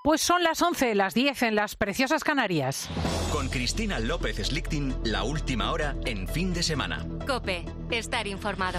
Pues son las 11, las 10 en las preciosas Canarias. Con Cristina López Slichting, la última hora en Fin de Semana. COPE, estar informado.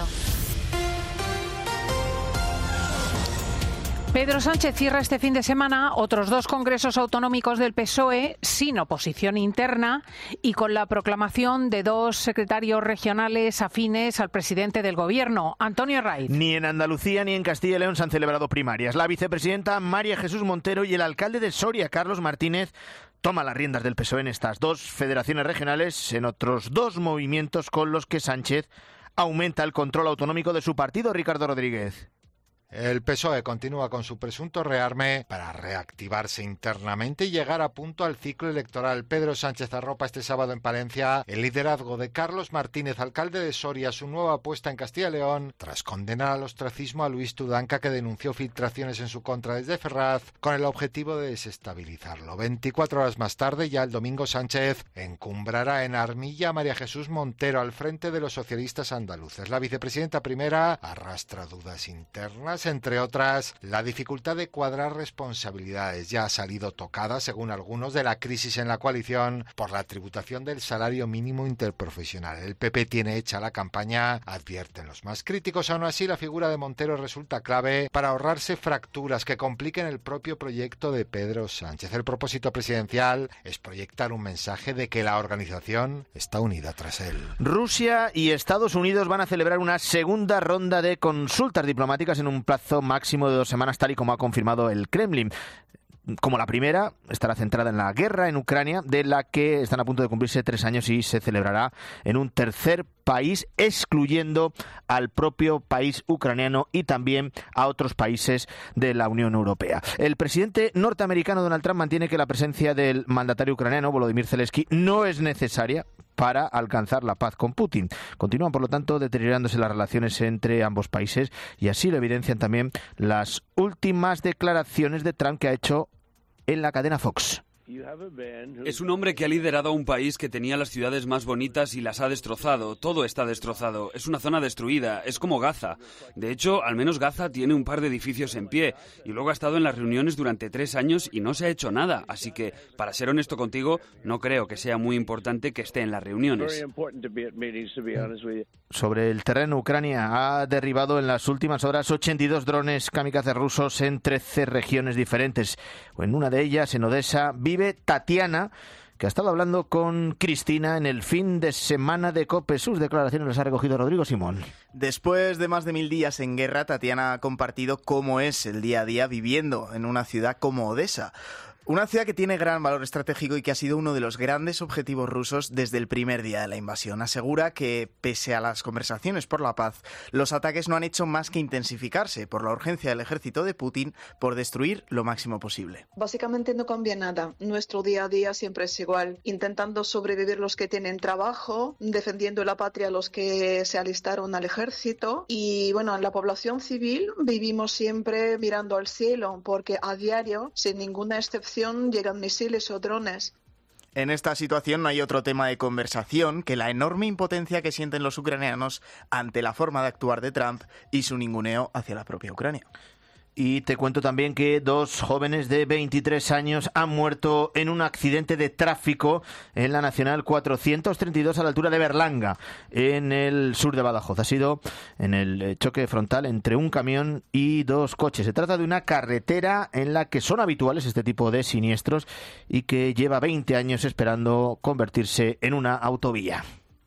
Pedro Sánchez cierra este fin de semana otros 2 congresos autonómicos del PSOE sin oposición interna y con la proclamación de 2 secretarios regionales afines al presidente del Gobierno, Antonio Raiz. Ni en Andalucía ni en Castilla y León se han celebrado primarias. La vicepresidenta María Jesús Montero y el alcalde de Soria, Carlos Martínez, toma las riendas del PSOE en estas 2 federaciones regionales, en otros 2 movimientos con los que Sánchez aumenta el control autonómico de su partido. Ricardo Rodríguez. El PSOE continúa con su presunto rearme para reactivarse internamente y llegar a punto al ciclo electoral. Pedro Sánchez arropa este sábado en Palencia el liderazgo de Carlos Martínez, alcalde de Soria, su nueva apuesta en Castilla y León, tras condenar al ostracismo a Luis Tudanca, que denunció filtraciones en su contra desde Ferraz, con el objetivo de desestabilizarlo. 24 horas más tarde, ya el domingo, Sánchez encumbrará en Armilla a María Jesús Montero al frente de los socialistas andaluces. La vicepresidenta primera arrastra dudas internas, entre otras, la dificultad de cuadrar responsabilidades. Ya ha salido tocada, según algunos, de la crisis en la coalición por la tributación del salario mínimo interprofesional. El PP tiene hecha la campaña, advierten los más críticos. Aún así, la figura de Montero resulta clave para ahorrarse fracturas que compliquen el propio proyecto de Pedro Sánchez. El propósito presidencial es proyectar un mensaje de que la organización está unida tras él. Rusia y Estados Unidos van a celebrar una segunda ronda de consultas diplomáticas en un plazo máximo de 2 semanas, tal y como ha confirmado el Kremlin. Como la primera, estará centrada en la guerra en Ucrania, de la que están a punto de cumplirse 3 años y se celebrará en un tercer país, excluyendo al propio país ucraniano y también a otros países de la Unión Europea. El presidente norteamericano Donald Trump mantiene que la presencia del mandatario ucraniano Volodymyr Zelensky no es necesaria para alcanzar la paz con Putin. Continúan, por lo tanto, deteriorándose las relaciones entre ambos países y así lo evidencian también las últimas declaraciones de Trump que ha hecho en la cadena Fox. Es un hombre que ha liderado a un país que tenía las ciudades más bonitas y las ha destrozado. Todo está destrozado. Es una zona destruida. Es como Gaza. De hecho, al menos Gaza tiene un par de edificios en pie. Y luego ha estado en las reuniones durante 3 años y no se ha hecho nada. Así que, para ser honesto contigo, no creo que sea muy importante que esté en las reuniones. Sobre el terreno, Ucrania ha derribado en las últimas horas 82 drones kamikaze rusos en 13 regiones diferentes. En una de ellas, en Odessa, vive Tatiana, que ha estado hablando con Cristina en el fin de semana de COPE. Sus declaraciones las ha recogido Rodrigo Simón. Después de más de 1000 días en guerra, Tatiana ha compartido cómo es el día a día viviendo en una ciudad como Odessa. Una ciudad que tiene gran valor estratégico y que ha sido uno de los grandes objetivos rusos desde el primer día de la invasión. Asegura que, pese a las conversaciones por la paz, los ataques no han hecho más que intensificarse por la urgencia del ejército de Putin por destruir lo máximo posible. Básicamente no cambia nada. Nuestro día a día siempre es igual. Intentando sobrevivir los que tienen trabajo, defendiendo la patria los que se alistaron al ejército. Y bueno, en la población civil vivimos siempre mirando al cielo, porque a diario, sin ninguna excepción, llegan misiles o drones. En esta situación no hay otro tema de conversación que la enorme impotencia que sienten los ucranianos ante la forma de actuar de Trump y su ninguneo hacia la propia Ucrania. Y te cuento también que 2 jóvenes de 23 años han muerto en un accidente de tráfico en la Nacional 432 a la altura de Berlanga, en el sur de Badajoz. Ha sido en el choque frontal entre un camión y 2 coches. Se trata de una carretera en la que son habituales este tipo de siniestros y que lleva 20 años esperando convertirse en una autovía.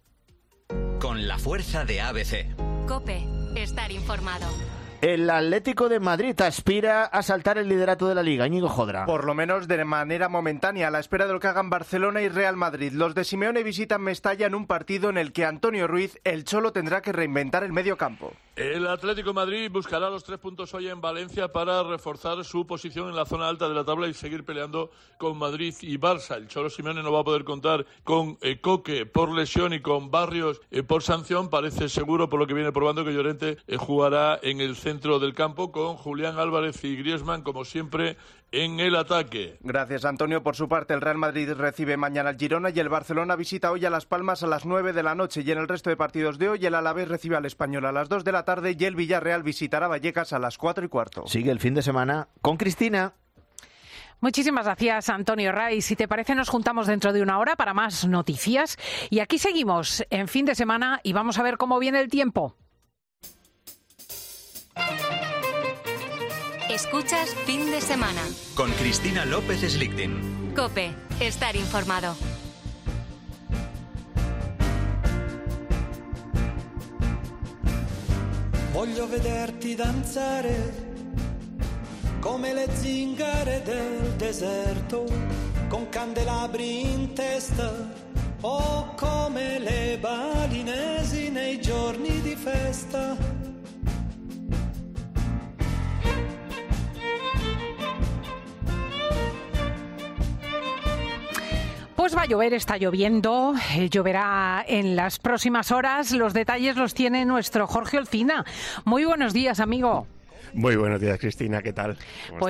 Con la fuerza de ABC. COPE, estar informado. El Atlético de Madrid aspira a saltar el liderato de la Liga. Íñigo Jodra. Por lo menos de manera momentánea, a la espera de lo que hagan Barcelona y Real Madrid. Los de Simeone visitan Mestalla en un partido en el que Antonio Ruiz, el Cholo, tendrá que reinventar el medio campo. El Atlético de Madrid buscará los 3 puntos hoy en Valencia para reforzar su posición en la zona alta de la tabla y seguir peleando con Madrid y Barça. El Cholo Simeone no va a poder contar con Coque por lesión y con Barrios por sanción. Parece seguro, por lo que viene probando, que Llorente jugará en el centro del campo con Julián Álvarez y Griezmann, como siempre, en el ataque. Gracias, Antonio. Por su parte, el Real Madrid recibe mañana al Girona y el Barcelona visita hoy a Las Palmas a las 9 de la noche. Y en el resto de partidos de hoy, el Alavés recibe al Español a las 2 de la tarde y el Villarreal visitará Vallecas a las 4:15. Sigue el fin de semana con Cristina. Muchísimas gracias, Antonio Ray. Si te parece, nos juntamos dentro de una hora para más noticias. Y aquí seguimos en fin de semana y vamos a ver cómo viene el tiempo. Escuchas Fin de Semana. Con Cristina López Slichting. COPE. Estar informado. Voglio vederti danzare come le zingare del deserto, con candelabri in testa o come le balinesi nei giorni di festa. Pues va a llover, está lloviendo, lloverá en las próximas horas. Los detalles los tiene nuestro Jorge Olcina. Muy buenos días, amigo. Muy buenos días, Cristina, ¿qué tal? Pues